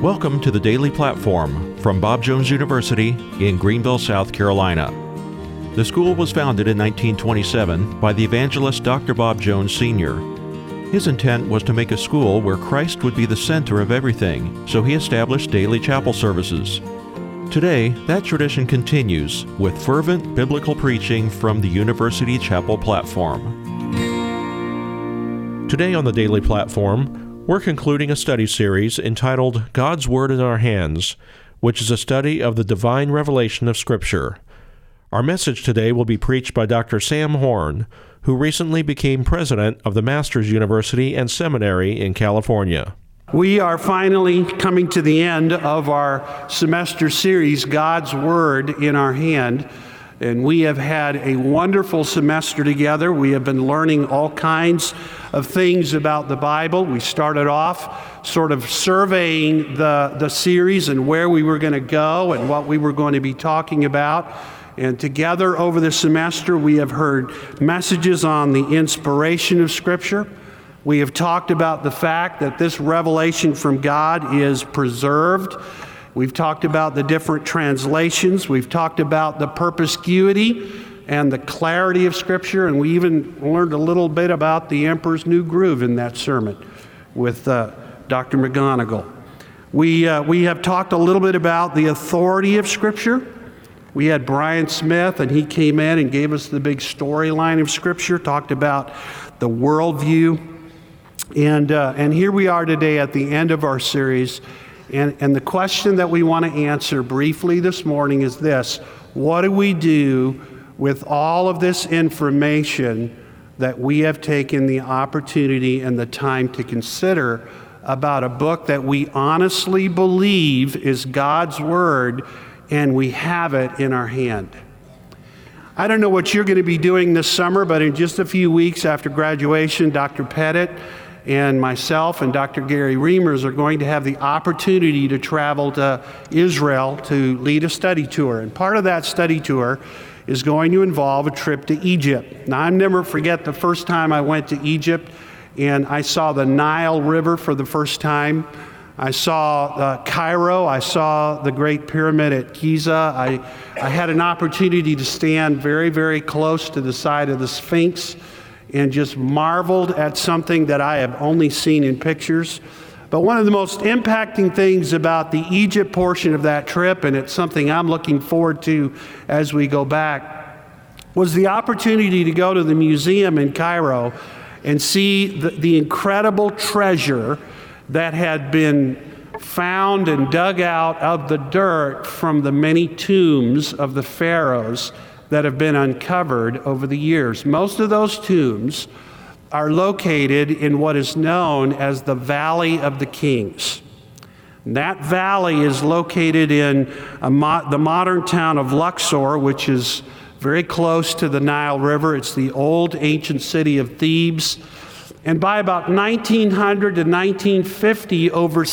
Welcome to the Daily Platform from Bob Jones University in Greenville, South Carolina. The school was founded in 1927 by the evangelist Dr. Bob Jones Sr. His intent was to make a school where Christ would be the center of everything, so he established daily chapel services. Today, that tradition continues with fervent biblical preaching from the University Chapel platform. Today on the Daily Platform, we're concluding a study series entitled God's Word in Our Hands, which is a study of the divine revelation of Scripture. Our message today will be preached by Dr. Sam Horn, who recently became president of the Masters University and Seminary in California. We are finally coming to the end of our semester series, God's Word in Our Hand, and we have had a wonderful semester together. We have been learning all kinds of things about the Bible. We started off sort of surveying the series and where we were going to go and what we were going to be talking about. And together over the semester, we have heard messages on the inspiration of Scripture. We have talked about the fact that this revelation from God is preserved. We've talked about the different translations. We've talked about the perspicuity and the clarity of Scripture. And we even learned a little bit about the Emperor's New Groove in that sermon with Dr. McGonigal. We have talked a little bit about the authority of Scripture. We had Brian Smith, and he came in and gave us the big storyline of Scripture, talked about the worldview. And here we are today at the end of our series. And the question that we want to answer briefly this morning is this: what do we do with all of this information that we have taken the opportunity and the time to consider about a book that we honestly believe is God's Word, and we have it in our hand? I don't know what you're going to be doing this summer, but in just a few weeks after graduation, Dr. Pettit and myself and Dr. Gary Reimers are going to have the opportunity to travel to Israel to lead a study tour. And part of that study tour is going to involve a trip to Egypt. Now, I'll never forget the first time I went to Egypt and I saw the Nile River for the first time. I saw Cairo. I saw the Great Pyramid at Giza. I had an opportunity to stand very, very close to the side of the Sphinx and just marveled at something that I have only seen in pictures. But one of the most impacting things about the Egypt portion of that trip, and it's something I'm looking forward to as we go back, was the opportunity to go to the museum in Cairo and see the incredible treasure that had been found and dug out of the dirt from the many tombs of the pharaohs that have been uncovered over the years. Most of those tombs are located in what is known as the Valley of the Kings. And that valley is located in the modern town of Luxor, which is very close to the Nile River. It's the old ancient city of Thebes. And by about 1900 to 1950, over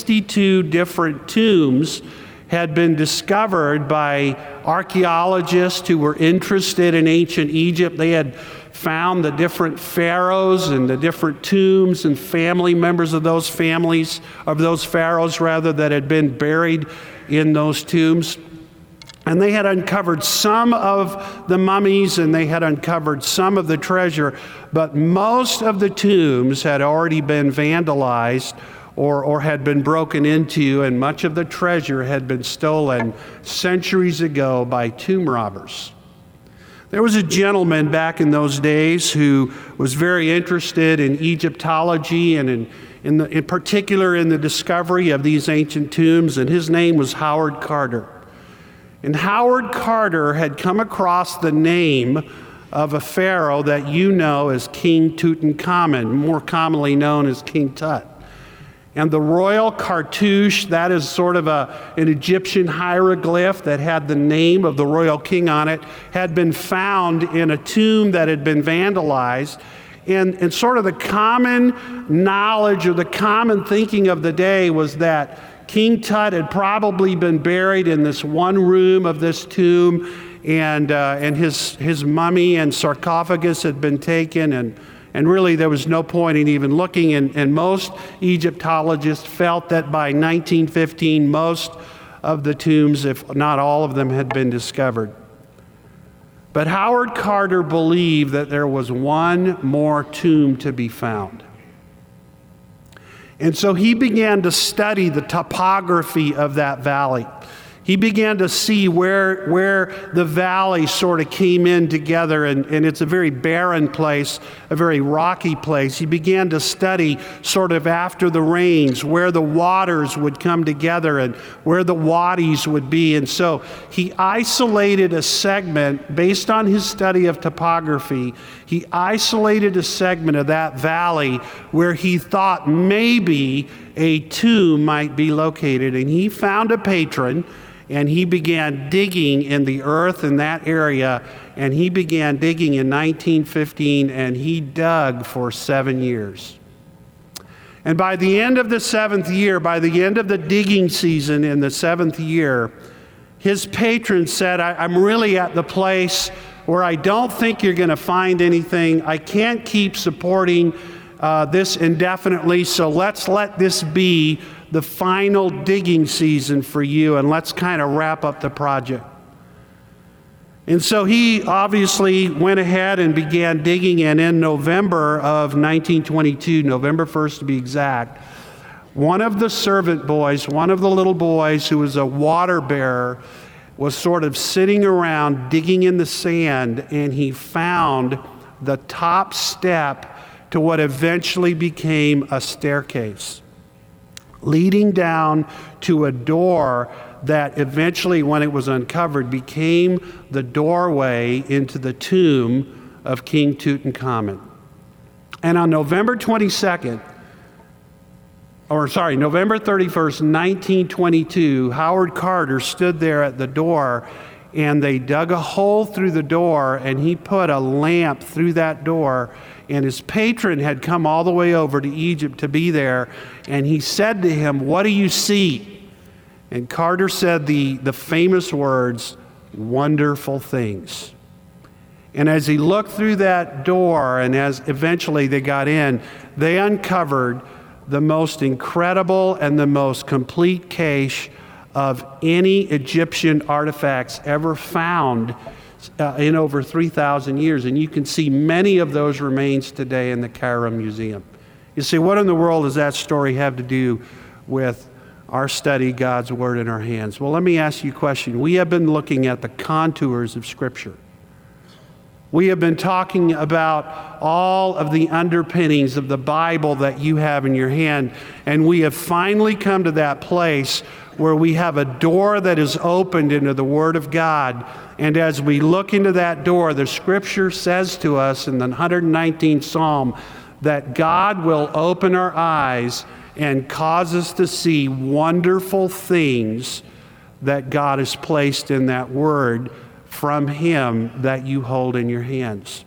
62 different tombs had been discovered by archaeologists who were interested in ancient Egypt. They had found the different pharaohs and the different tombs and family members of those families, of those pharaohs rather, that had been buried in those tombs. And they had uncovered some of the mummies and they had uncovered some of the treasure, but most of the tombs had already been vandalized or had been broken into, and much of the treasure had been stolen centuries ago by tomb robbers. There was a gentleman back in those days who was very interested in Egyptology and in particular in the discovery of these ancient tombs, and his name was Howard Carter. And Howard Carter had come across the name of a pharaoh that you know as King Tutankhamun, more commonly known as King Tut. And the royal cartouche, that is sort of an Egyptian hieroglyph that had the name of the royal king on it, had been found in a tomb that had been vandalized. And sort of the common knowledge or the common thinking of the day was that King Tut had probably been buried in this one room of this tomb, and his mummy and sarcophagus had been taken, and and really there was no point in even looking, and most Egyptologists felt that by 1915 most of the tombs, if not all of them, had been discovered. But Howard Carter believed that there was one more tomb to be found. And so he began to study the topography of that valley. He began to see where the valley sort of came in together, and it's a very barren place, a very rocky place. He began to study sort of after the rains, where the waters would come together and where the wadis would be. And so he isolated a segment based on his study of topography. He isolated a segment of that valley where he thought maybe a tomb might be located. And he found a patron, and he began digging in the earth in that area, and he began digging in 1915, and he dug for 7 years. And by the end of the 7th year, by the end of the digging season in the 7th year, his patron said, I'm really at the place where I don't think you're going to find anything. I can't keep supporting this indefinitely, so let's let this be the final digging season for you, and let's kind of wrap up the project. And so he obviously went ahead and began digging, and in November of 1922, November 1st to be exact, one of the servant boys, one of the little boys who was a water bearer, was sort of sitting around digging in the sand, and he found the top step to what eventually became a staircase, leading down to a door that eventually, when it was uncovered, became the doorway into the tomb of King Tutankhamun. And on November 31st, 1922, Howard Carter stood there at the door, and they dug a hole through the door, and he put a lamp through that door. And his patron had come all the way over to Egypt to be there, and he said to him, "What do you see?" And Carter said the famous words, "Wonderful things." And as he looked through that door, and as eventually they got in, they uncovered the most incredible and the most complete cache of any Egyptian artifacts ever found in over 3,000 years. And you can see many of those remains today in the Cairo Museum. You see, what in the world does that story have to do with our study, God's Word in our hands? Well, let me ask you a question. We have been looking at the contours of Scripture. We have been talking about all of the underpinnings of the Bible that you have in your hand, and we have finally come to that place where we have a door that is opened into the Word of God. And as we look into that door, the Scripture says to us in the 119th Psalm that God will open our eyes and cause us to see wonderful things that God has placed in that Word from Him that you hold in your hands.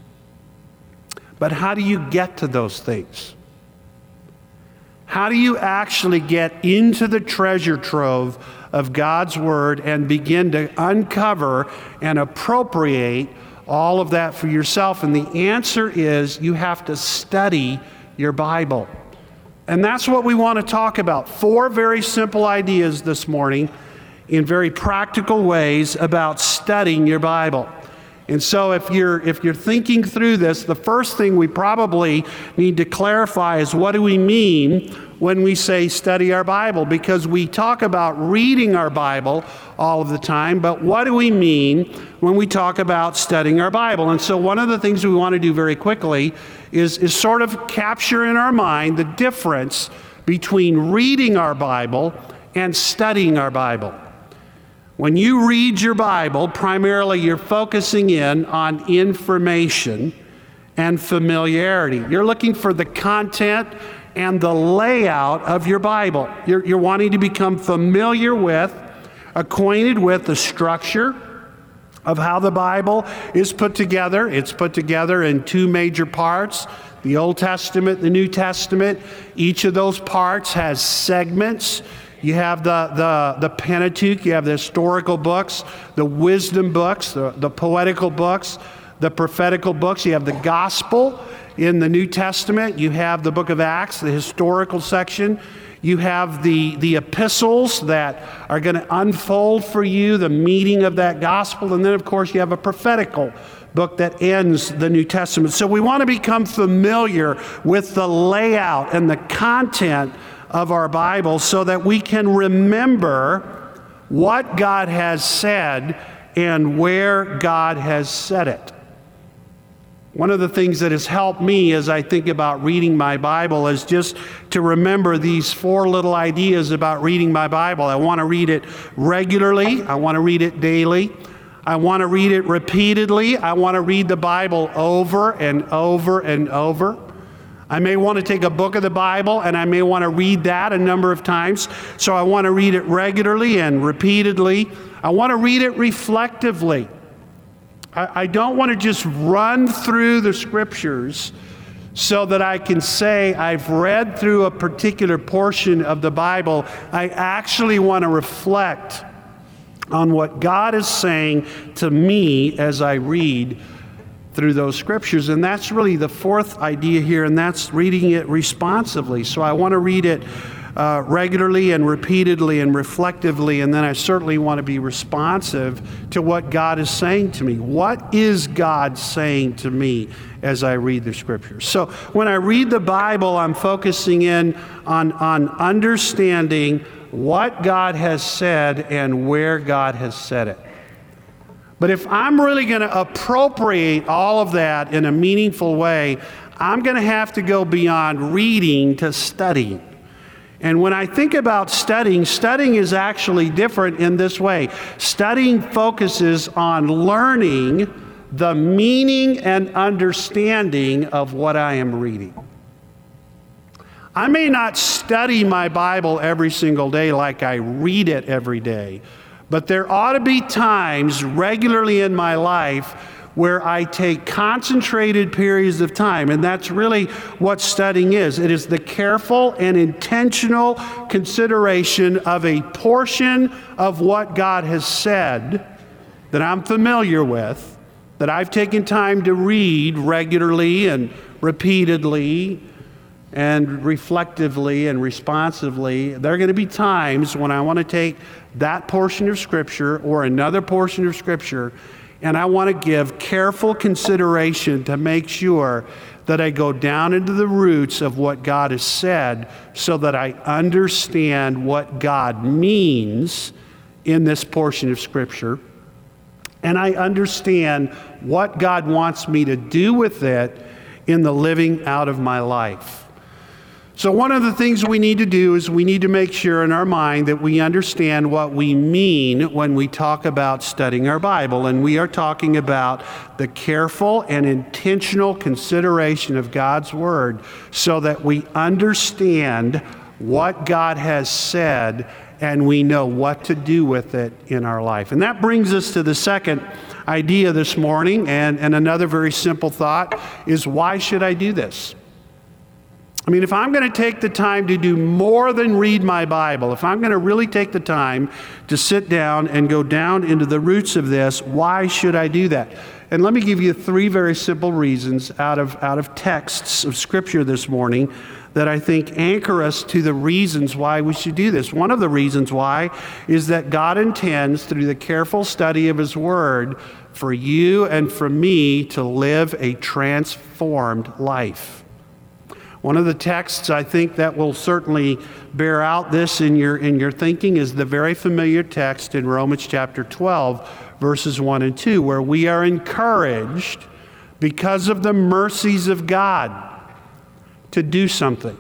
But how do you get to those things? How do you actually get into the treasure trove of God's Word and begin to uncover and appropriate all of that for yourself? And the answer is you have to study your Bible. And that's what we want to talk about. 4 very simple ideas this morning in very practical ways about studying your Bible. And so if you're thinking through this, the first thing we probably need to clarify is, what do we mean when we say study our Bible? Because we talk about reading our Bible all of the time, but what do we mean when we talk about studying our Bible? And so one of the things we want to do very quickly is sort of capture in our mind the difference between reading our Bible and studying our Bible. When you read your Bible, primarily you're focusing in on information and familiarity. You're looking for the content and the layout of your Bible. You're wanting to become familiar with, acquainted with the structure of how the Bible is put together. It's put together in 2 major parts, the Old Testament, the New Testament. Each of those parts has segments. You have the Pentateuch, you have the historical books, the wisdom books, the poetical books, the prophetical books. You have the gospel, in the New Testament. You have the book of Acts, the historical section. You have the epistles that are going to unfold for you the meaning of that gospel. And then, of course, you have a prophetical book that ends the New Testament. So we want to become familiar with the layout and the content of our Bible so that we can remember what God has said and where God has said it. One of the things that has helped me as I think about reading my Bible is just to remember these 4 little ideas about reading my Bible. I want to read it regularly. I want to read it daily. I want to read it repeatedly. I want to read the Bible over and over and over. I may want to take a book of the Bible and I may want to read that a number of times. So I want to read it regularly and repeatedly. I want to read it reflectively. I don't want to just run through the scriptures so that I can say I've read through a particular portion of the Bible. I actually want to reflect on what God is saying to me as I read through those scriptures. And that's really the 4th idea here, and that's reading it responsively. So I want to read it regularly and repeatedly and reflectively, and then I certainly want to be responsive to what God is saying to me. What is God saying to me as I read the scriptures? So when I read the Bible, I'm focusing in on understanding what God has said and where God has said it. But if I'm really going to appropriate all of that in a meaningful way, I'm going to have to go beyond reading to studying. And when I think about studying is actually different in this way. Studying focuses on learning the meaning and understanding of what I am reading. I may not study my Bible every single day like I read it every day, but there ought to be times regularly in my life where I take concentrated periods of time, and that's really what studying is. It is the careful and intentional consideration of a portion of what God has said that I'm familiar with, that I've taken time to read regularly and repeatedly and reflectively and responsively. There are going to be times when I want to take that portion of Scripture or another portion of Scripture, and I want to give careful consideration to make sure that I go down into the roots of what God has said so that I understand what God means in this portion of Scripture, and I understand what God wants me to do with it in the living out of my life. So one of the things we need to do is we need to make sure in our mind that we understand what we mean when we talk about studying our Bible. And we are talking about the careful and intentional consideration of God's Word so that we understand what God has said and we know what to do with it in our life. And that brings us to the second idea this morning, and another very simple thought is, why should I do this? I mean, if I'm going to take the time to do more than read my Bible, if I'm going to really take the time to sit down and go down into the roots of this, why should I do that? And let me give you 3 very simple reasons out of texts of Scripture this morning that I think anchor us to the reasons why we should do this. One of the reasons why is that God intends, through the careful study of His Word, for you and for me to live a transformed life. One of the texts I think that will certainly bear out this in your thinking is the very familiar text in Romans chapter 12, verses 1 and 2, where we are encouraged because of the mercies of God to do something.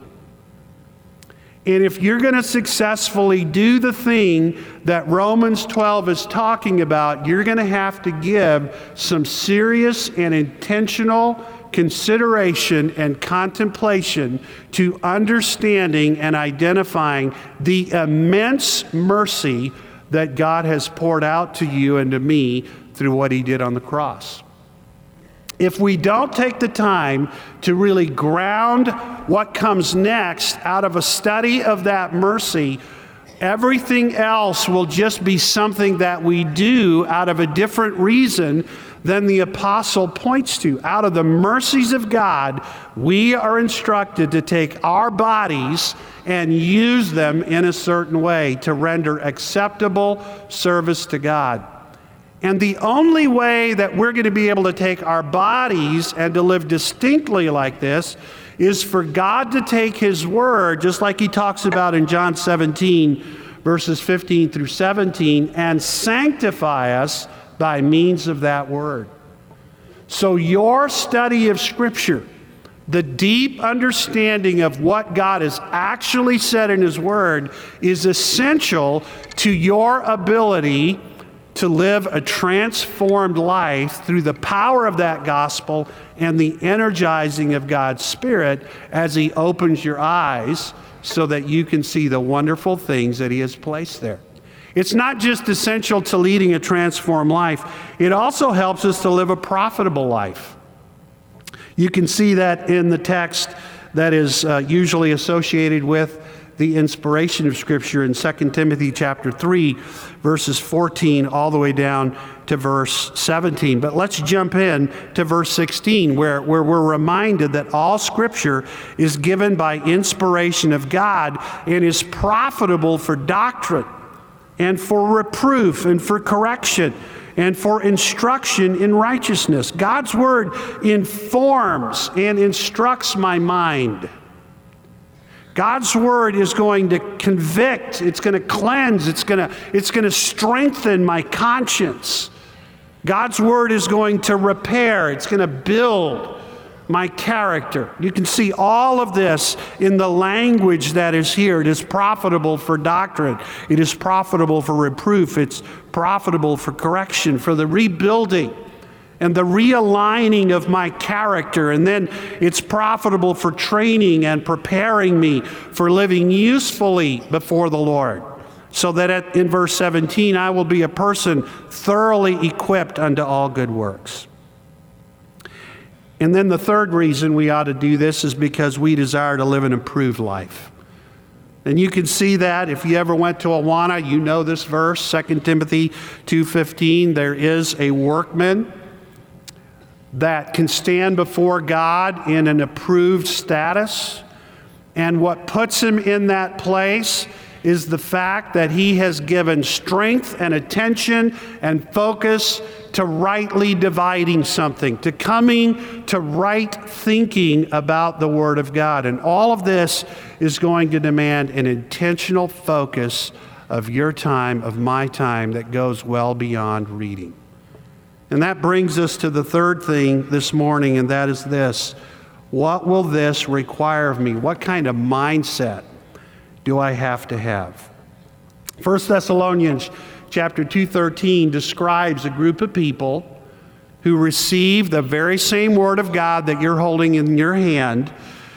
And if you're going to successfully do the thing that Romans 12 is talking about, you're going to have to give some serious and intentional consideration and contemplation to understanding and identifying the immense mercy that God has poured out to you and to me through what He did on the cross. If we don't take the time to really ground what comes next out of a study of that mercy, Everything else will just be something that we do out of a different reason than the apostle points to. Out of the mercies of God, we are instructed to take our bodies and use them in a certain way to render acceptable service to God. And the only way that we're going to be able to take our bodies and to live distinctly like this is for God to take His Word, just like He talks about in John 17, verses 15 through 17, and sanctify us by means of that Word. So your study of Scripture, the deep understanding of what God has actually said in His Word, is essential to your ability to live a transformed life through the power of that gospel and the energizing of God's Spirit as He opens your eyes so that you can see the wonderful things that He has placed there. It's not just essential to leading a transformed life, it also helps us to live a profitable life. You can see that in the text that is usually associated with the inspiration of Scripture in 2 Timothy chapter 3, verses 14 all the way down to verse 17. But let's jump in to verse 16, where we're reminded that all Scripture is given by inspiration of God and is profitable for doctrine and for reproof and for correction and for instruction in righteousness. God's Word informs and instructs my mind. God's Word is going to convict, it's going to cleanse, it's going to strengthen my conscience. God's Word is going to repair, it's going to build my character. You can see all of this in the language that is here. It is profitable for doctrine. It is profitable for reproof. It's profitable for correction, for the rebuilding and the realigning of my character. And then it's profitable for training and preparing me for living usefully before the Lord, so that in verse 17, I will be a person thoroughly equipped unto all good works. And then the third reason we ought to do this is because we desire to live an improved life. And you can see that if you ever went to Awana, you know this verse, 2 Timothy 2:15. There is a workman that can stand before God in an approved status. And what puts him in that place is the fact that he has given strength and attention and focus to rightly dividing something, to coming to right thinking about the Word of God. And all of this is going to demand an intentional focus of your time, of my time, that goes well beyond reading. And that brings us to the third thing this morning, and that is this. What will this require of me? What kind of mindset do I have to have? 1 Thessalonians chapter 2:13 describes a group of people who received the very same Word of God that you're holding in your hand.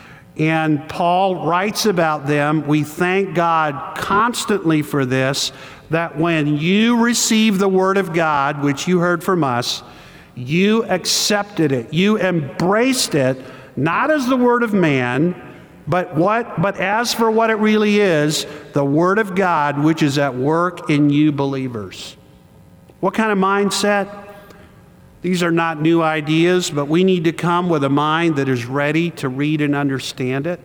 And Paul writes about them. We thank God constantly for this, that when you receive the Word of God, which you heard from us, you accepted it. You embraced it, not as the word of man, but as for what it really is, the Word of God, which is at work in you believers. What kind of mindset? These are not new ideas, but we need to come with a mind that is ready to read and understand it.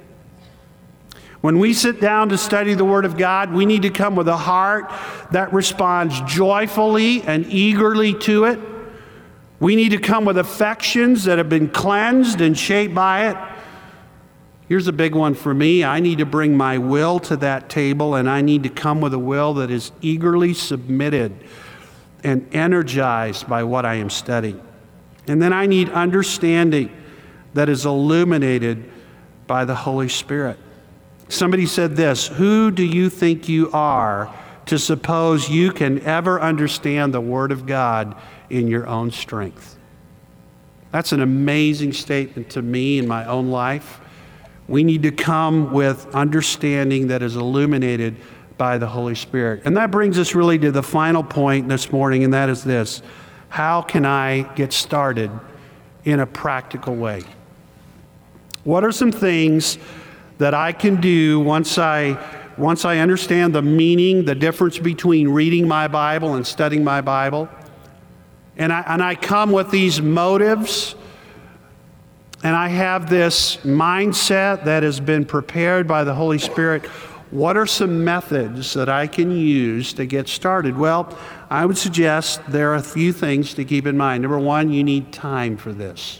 When we sit down to study the Word of God, we need to come with a heart that responds joyfully and eagerly to it. We need to come with affections that have been cleansed and shaped by it. Here's a big one for me. I need to bring my will to that table, and I need to come with a will that is eagerly submitted and energized by what I am studying. And then I need understanding that is illuminated by the Holy Spirit. Somebody said this: who do you think you are to suppose you can ever understand the Word of God in your own strength? That's an amazing statement to me in my own life. We need to come with understanding that is illuminated by the Holy Spirit. And that brings us really to the final point this morning, and that is this: how can I get started in a practical way? What are some things that I can do once I once I understand the meaning, the difference between reading my Bible and studying my Bible, and I come with these motives, and I have this mindset that has been prepared by the Holy Spirit, what are some methods that I can use to get started? Well, I would suggest there are a few things to keep in mind. Number one, you need time for this.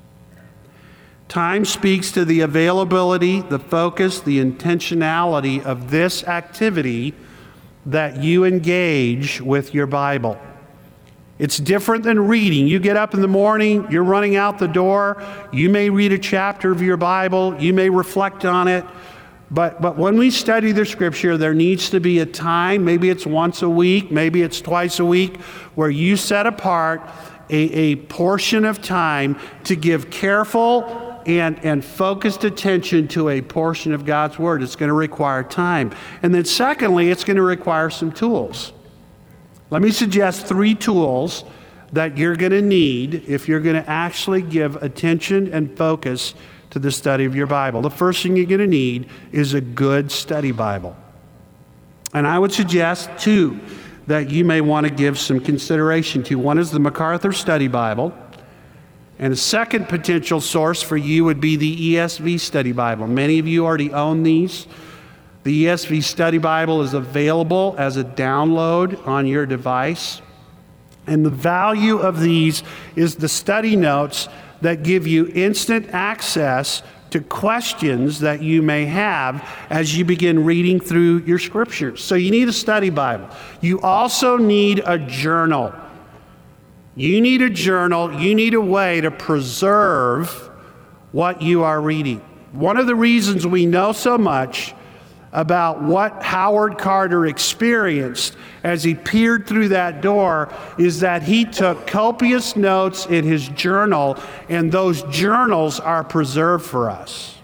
Time speaks to the availability, the focus, the intentionality of this activity that you engage with your Bible. It's different than reading. You get up in the morning, you're running out the door, you may read a chapter of your Bible, you may reflect on it, but when we study the Scripture, there needs to be a time, maybe it's once a week, maybe it's twice a week, where you set apart a portion of time to give careful and focused attention to a portion of God's Word. It's going to require time. And then secondly, it's going to require some tools. Let me suggest 3 tools that you're going to need if you're going to actually give attention and focus to the study of your Bible. The first thing you're going to need is a good study Bible. And I would suggest 2 that you may want to give some consideration to. One is the MacArthur Study Bible. And a second potential source for you would be the ESV Study Bible. Many of you already own these. The ESV Study Bible is available as a download on your device. And the value of these is the study notes that give you instant access to questions that you may have as you begin reading through your Scriptures. So you need a study Bible. You also need a journal. You need a journal. You need a way to preserve what you are reading. One of the reasons we know so much about what Howard Carter experienced as he peered through that door is that he took copious notes in his journal, and those journals are preserved for us.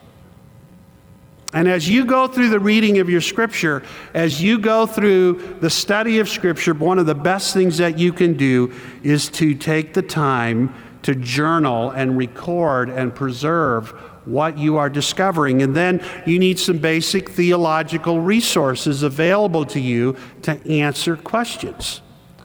And as you go through the reading of your Scripture, as you go through the study of Scripture, one of the best things that you can do is to take the time to journal and record and preserve what you are discovering. And then you need some basic theological resources available to you to answer questions.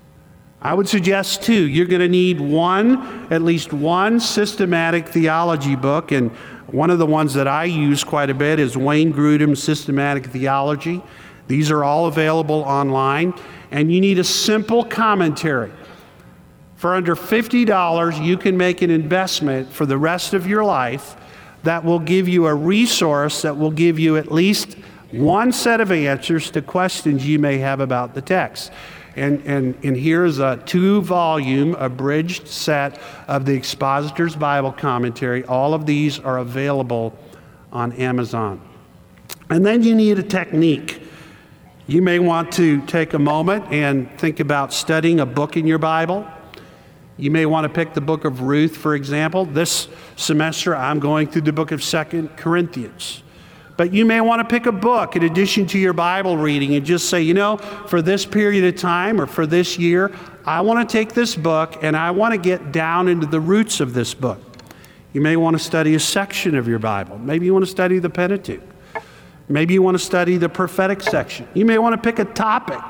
I would suggest 2. You're going to need at least one systematic theology book, and one of the ones that I use quite a bit is Wayne Grudem's Systematic Theology. These are all available online. And you need a simple commentary. For under $50, you can make an investment for the rest of your life that will give you a resource that will give you at least one set of answers to questions you may have about the text. And here's a 2-volume abridged set of the Expositor's Bible Commentary. All of these are available on Amazon. And then you need a technique. You may want to take a moment and think about studying a book in your Bible. You may want to pick the book of Ruth, for example. This semester, I'm going through the book of 2 Corinthians. But you may want to pick a book in addition to your Bible reading and just say, for this period of time or for this year, I want to take this book and I want to get down into the roots of this book. You may want to study a section of your Bible. Maybe you want to study the Pentateuch. Maybe you want to study the prophetic section. You may want to pick a topic.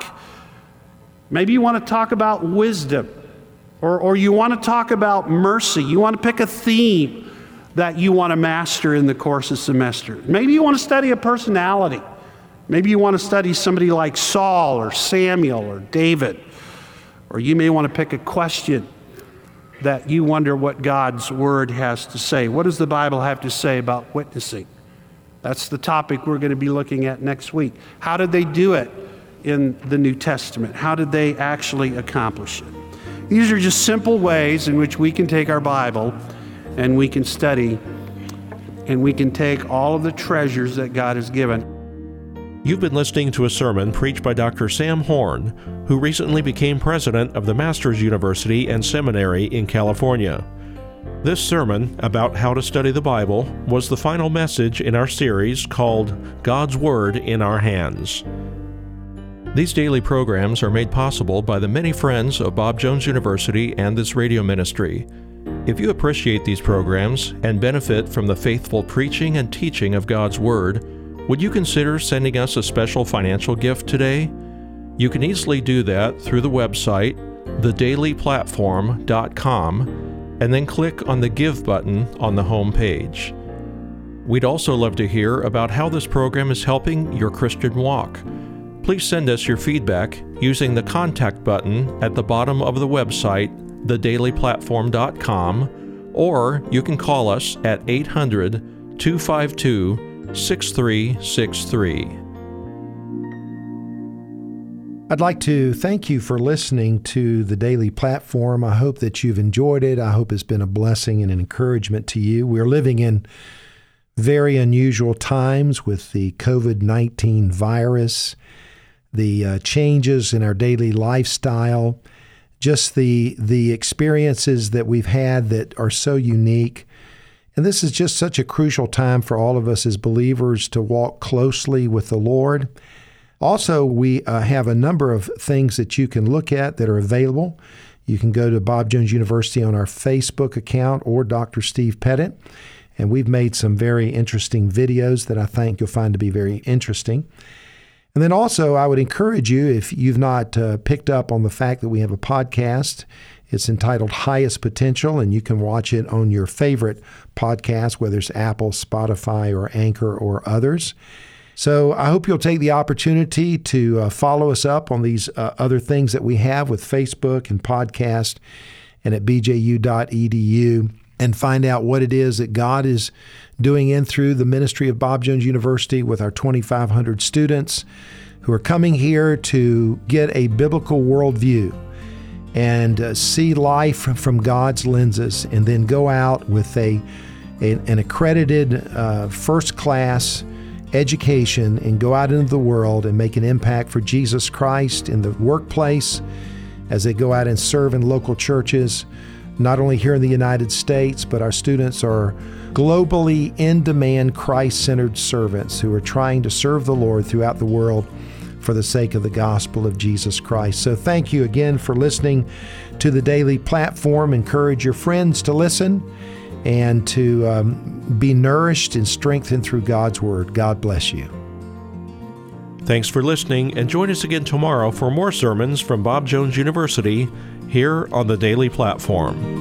Maybe you want to talk about wisdom. Or you want to talk about mercy. You want to pick a theme that you want to master in the course of semester. Maybe you want to study a personality. Maybe you want to study somebody like Saul or Samuel or David. Or you may want to pick a question that you wonder what God's Word has to say. What does the Bible have to say about witnessing? That's the topic we're going to be looking at next week. How did they do it in the New Testament? How did they actually accomplish it? These are just simple ways in which we can take our Bible and we can study and we can take all of the treasures that God has given. You've been listening to a sermon preached by Dr. Sam Horn, who recently became president of the Masters University and Seminary in California. This sermon about how to study the Bible was the final message in our series called God's Word in Our Hands. These daily programs are made possible by the many friends of Bob Jones University and this radio ministry. If you appreciate these programs and benefit from the faithful preaching and teaching of God's Word, Would you consider sending us a special financial gift today? You can easily do that through the website, thedailyplatform.com, and then click on the Give button on the home page. We'd also love to hear about how this program is helping your Christian walk. Please send us your feedback using the Contact button at the bottom of the website, thedailyplatform.com, or you can call us at 800-252-6363. I'd like to thank you for listening to the Daily Platform. I hope that you've enjoyed it. I hope it's been a blessing and an encouragement to you. We're living in very unusual times with the COVID-19 virus, the changes in our daily lifestyle, just the experiences that we've had that are so unique. And this is just such a crucial time for all of us as believers to walk closely with the Lord. Also, we have a number of things that you can look at that are available. You can go to Bob Jones University on our Facebook account or Dr. Steve Pettit. And we've made some very interesting videos that I think you'll find to be very interesting. And then also, I would encourage you, if you've not picked up on the fact that we have a podcast, it's entitled Highest Potential, and you can watch it on your favorite podcast, whether it's Apple, Spotify, or Anchor, or others. So I hope you'll take the opportunity to follow us up on these other things that we have with Facebook and podcast and at bju.edu, and find out what it is that God is doing in through the ministry of Bob Jones University with our 2,500 students who are coming here to get a biblical worldview and see life from God's lenses, and then go out with an accredited first-class education and go out into the world and make an impact for Jesus Christ in the workplace as they go out and serve in local churches, not only here in the United States, but our students are globally in-demand Christ-centered servants who are trying to serve the Lord throughout the world for the sake of the gospel of Jesus Christ. So thank you again for listening to the Daily Platform. Encourage your friends to listen and to be nourished and strengthened through God's Word. God bless you. Thanks for listening, and join us again tomorrow for more sermons from Bob Jones University here on the Daily Platform.